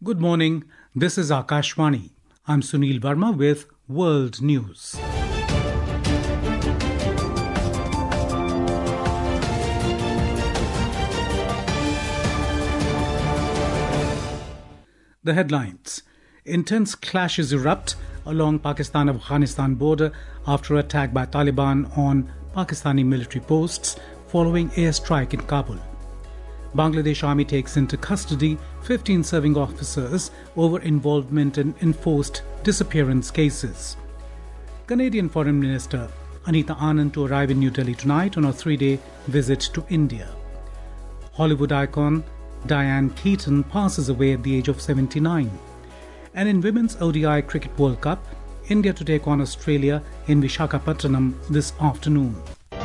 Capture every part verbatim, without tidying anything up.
Good morning, this is Akashvani. I'm Sunil Verma with World News. The headlines. Intense clashes erupt along Pakistan-Afghanistan border after attack by Taliban on Pakistani military posts following airstrike in Kabul. Bangladesh Army takes into custody fifteen serving officers over involvement in enforced disappearance cases. Canadian Foreign Minister Anita Anand to arrive in New Delhi tonight on a three-day visit to India. Hollywood icon Diane Keaton passes away at the age of seventy-nine. And in Women's O D I Cricket World Cup, India to take on Australia in Visakhapatnam this afternoon.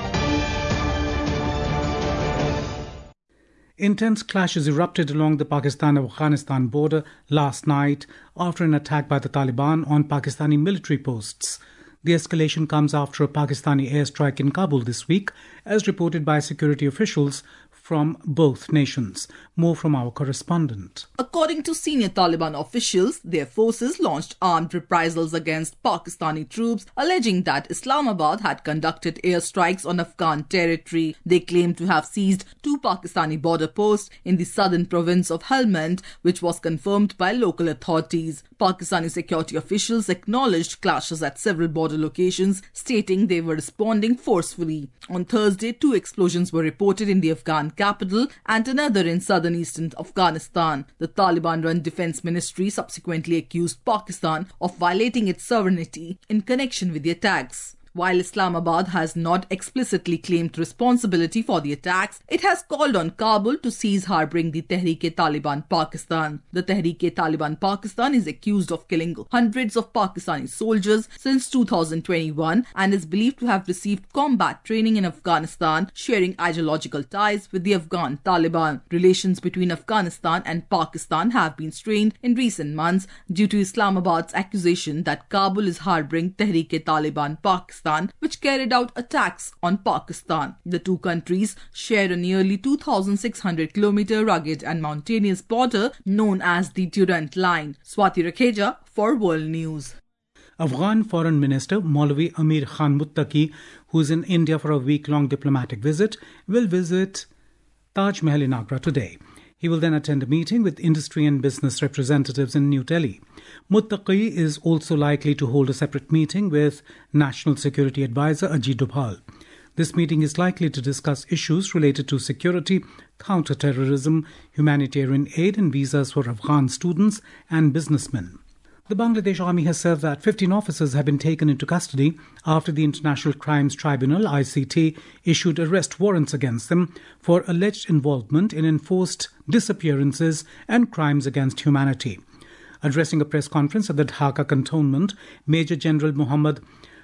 Intense clashes erupted along the Pakistan-Afghanistan border last night after an attack by the Taliban on Pakistani military posts. The escalation comes after a Pakistani airstrike in Kabul this week, as reported by security officials from both nations. More from our correspondent. According to senior Taliban officials, their forces launched armed reprisals against Pakistani troops, alleging that Islamabad had conducted airstrikes on Afghan territory. They claim to have seized two Pakistani border posts in the southern province of Helmand, which was confirmed by local authorities. Pakistani security officials acknowledged clashes at several border locations, stating they were responding forcefully. On Thursday, two explosions were reported in the Afghan capital and another in southern eastern Afghanistan. The Taliban-run defense ministry subsequently accused Pakistan of violating its sovereignty in connection with the attacks. While Islamabad has not explicitly claimed responsibility for the attacks, it has called on Kabul to cease harboring the Tehreek-e-Taliban Pakistan. The Tehreek-e-Taliban Pakistan is accused of killing hundreds of Pakistani soldiers since two thousand twenty-one and is believed to have received combat training in Afghanistan, sharing ideological ties with the Afghan Taliban. Relations between Afghanistan and Pakistan have been strained in recent months due to Islamabad's accusation that Kabul is harboring Tehreek-e-Taliban Pakistan, which carried out attacks on Pakistan. The two countries share a nearly two thousand six hundred kilometer rugged and mountainous border known as the Durand Line. Swati Rakheja for World News. Afghan Foreign Minister Maulvi Amir Khan Muttaqi, who is in India for a week-long diplomatic visit, will visit Taj Mahal in Agra today. He will then attend a meeting with industry and business representatives in New Delhi. Muttaqi is also likely to hold a separate meeting with National Security Advisor Ajit Doval. This meeting is likely to discuss issues related to security, counter-terrorism, humanitarian aid and visas for Afghan students and businessmen. The Bangladesh Army has said that fifteen officers have been taken into custody after the International Crimes Tribunal, I C T, issued arrest warrants against them for alleged involvement in enforced disappearances and crimes against humanity. Addressing a press conference at the Dhaka cantonment, Major General Muhammad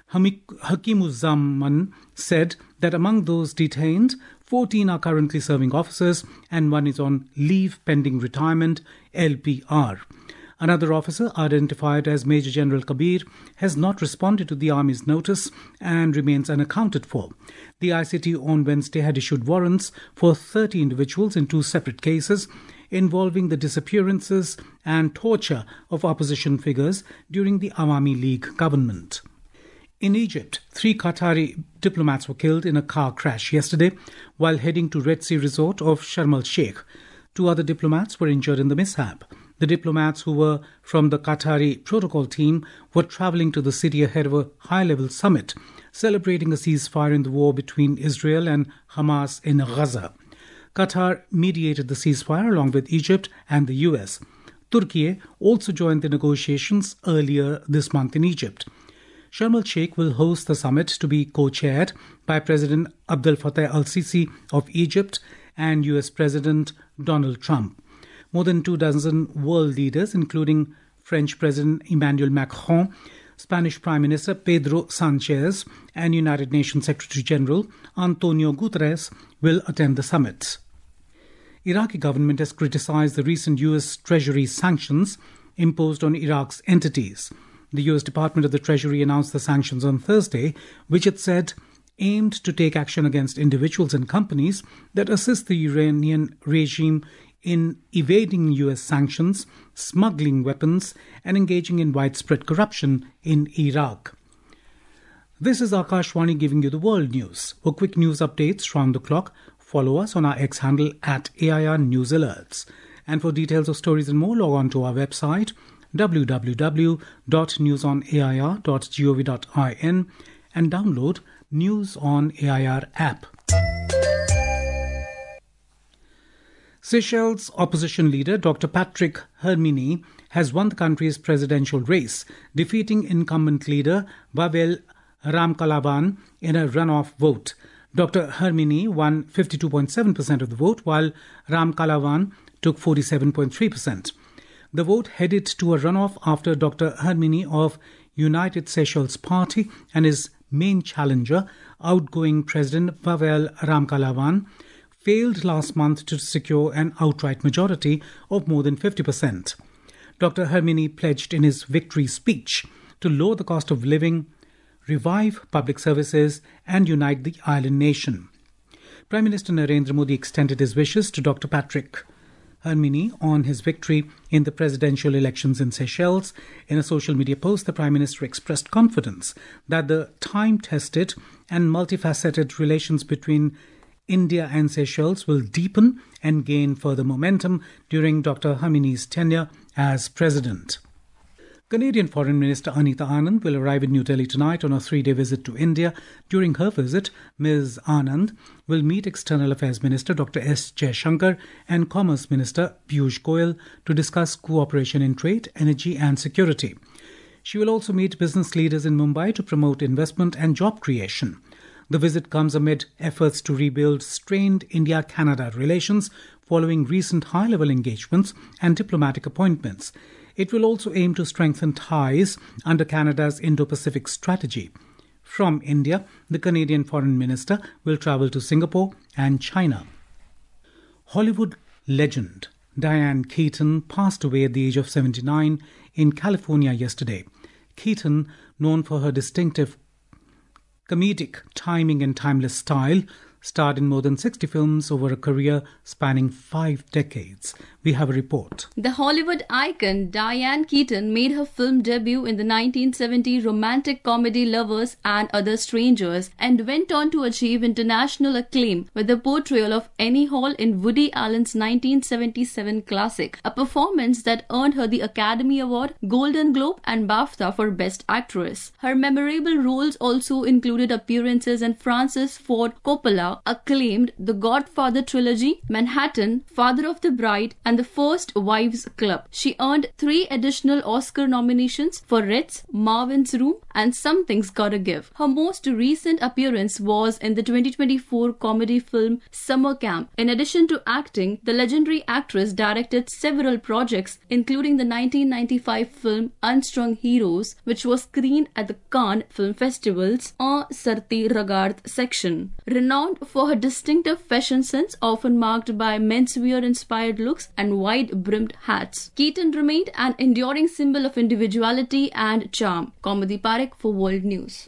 Hakimuzzaman said that among those detained, fourteen are currently serving officers and one is on leave pending retirement, L P R. Another officer, identified as Major General Kabir, has not responded to the Army's notice and remains unaccounted for. The I C T on Wednesday had issued warrants for thirty individuals in two separate cases involving the disappearances and torture of opposition figures during the Awami League government. In Egypt, three Qatari diplomats were killed in a car crash yesterday while heading to Red Sea resort of Sharm el-Sheikh. Two other diplomats were injured in the mishap. The diplomats, who were from the Qatari protocol team, were travelling to the city ahead of a high-level summit celebrating a ceasefire in the war between Israel and Hamas in Gaza. Qatar mediated the ceasefire along with Egypt and the U S. Turkey also joined the negotiations earlier this month in Egypt. Sharm el-Sheikh will host the summit, to be co-chaired by President Abdel Fattah al-Sisi of Egypt and U S President Donald Trump. More than two dozen world leaders, including French President Emmanuel Macron, Spanish Prime Minister Pedro Sanchez, and United Nations Secretary General Antonio Guterres, will attend the summit. Iraqi government has criticized the recent U S Treasury sanctions imposed on Iraq's entities. The U S Department of the Treasury announced the sanctions on Thursday, which it said aimed to take action against individuals and companies that assist the Iranian regime in evading U S sanctions, smuggling weapons, and engaging in widespread corruption in Iraq. This is Akashwani giving you the world news. For quick news updates round the clock, follow us on our X handle at A I R News Alerts. And for details of stories and more, log on to our website w w w dot news on a i r dot gov dot in and download News on A I R app. Seychelles opposition leader Doctor Patrick Hermine has won the country's presidential race, defeating incumbent leader Wavel Ramkalawan in a runoff vote. Doctor Hermine won fifty-two point seven percent of the vote, while Ramkalawan took forty-seven point three percent. The vote headed to a runoff after Doctor Hermine of United Seychelles Party and his main challenger, outgoing President Wavel Ramkalawan, failed last month to secure an outright majority of more than fifty percent. Doctor Hermine pledged in his victory speech to lower the cost of living, revive public services, and unite the island nation. Prime Minister Narendra Modi extended his wishes to Doctor Patrick Hermine on his victory in the presidential elections in Seychelles. In a social media post, the Prime Minister expressed confidence that the time-tested and multifaceted relations between India and Seychelles will deepen and gain further momentum during Doctor Hermine's tenure as president. Canadian Foreign Minister Anita Anand will arrive in New Delhi tonight on a three-day visit to India. During her visit, Miz Anand will meet External Affairs Minister Doctor S. Jaishankar and Commerce Minister Piyush Goyal to discuss cooperation in trade, energy and security. She will also meet business leaders in Mumbai to promote investment and job creation. The visit comes amid efforts to rebuild strained India-Canada relations following recent high-level engagements and diplomatic appointments. It will also aim to strengthen ties under Canada's Indo-Pacific strategy. From India, the Canadian Foreign Minister will travel to Singapore and China. Hollywood legend Diane Keaton passed away at the age of seventy-nine in California yesterday. Keaton, known for her distinctive comedic timing and timeless style, starred in more than sixty films over a career spanning five decades. We have a report. The Hollywood icon Diane Keaton made her film debut in the nineteen seventy romantic comedy Lovers and Other Strangers and went on to achieve international acclaim with the portrayal of Annie Hall in Woody Allen's nineteen seventy-seven classic, a performance that earned her the Academy Award, Golden Globe and BAFTA for Best Actress. Her memorable roles also included appearances in Francis Ford Coppola acclaimed The Godfather trilogy, Manhattan, Father of the Bride, and The First Wives Club. She earned three additional Oscar nominations for Ritz, Marvin's Room, and Something's Gotta Give. Her most recent appearance was in the twenty twenty-four comedy film Summer Camp. In addition to acting, the legendary actress directed several projects, including the nineteen ninety-five film Unstrung Heroes, which was screened at the Cannes Film Festival's En Sarti Regard section. Renowned for her distinctive fashion sense, often marked by menswear-inspired looks and wide-brimmed hats, Keaton remained an enduring symbol of individuality and charm. Kaumudi Parekh for World News.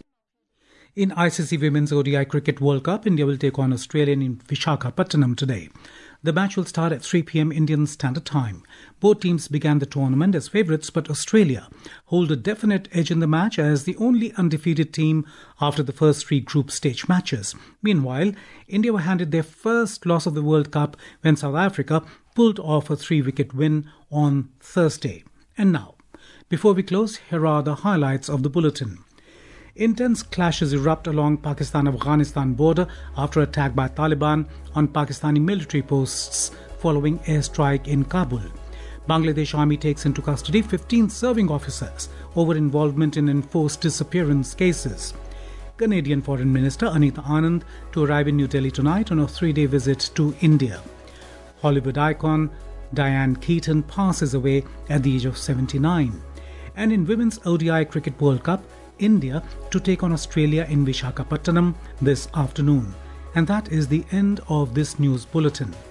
In I C C Women's O D I Cricket World Cup, India will take on Australia in Visakhapatnam today. The match will start at three p.m. Indian Standard Time. Both teams began the tournament as favourites, but Australia hold a definite edge in the match as the only undefeated team after the first three group stage matches. Meanwhile, India were handed their first loss of the World Cup when South Africa pulled off a three-wicket win on Thursday. And now, before we close, here are the highlights of the bulletin. Intense clashes erupt along Pakistan-Afghanistan border after attack by Taliban on Pakistani military posts following airstrike in Kabul. Bangladesh Army takes into custody fifteen serving officers over involvement in enforced disappearance cases. Canadian Foreign Minister Anita Anand to arrive in New Delhi tonight on a three-day visit to India. Hollywood icon Diane Keaton passes away at the age of seventy-nine. And in Women's O D I Cricket World Cup, India to take on Australia in Visakhapatnam this afternoon. And that is the end of this news bulletin.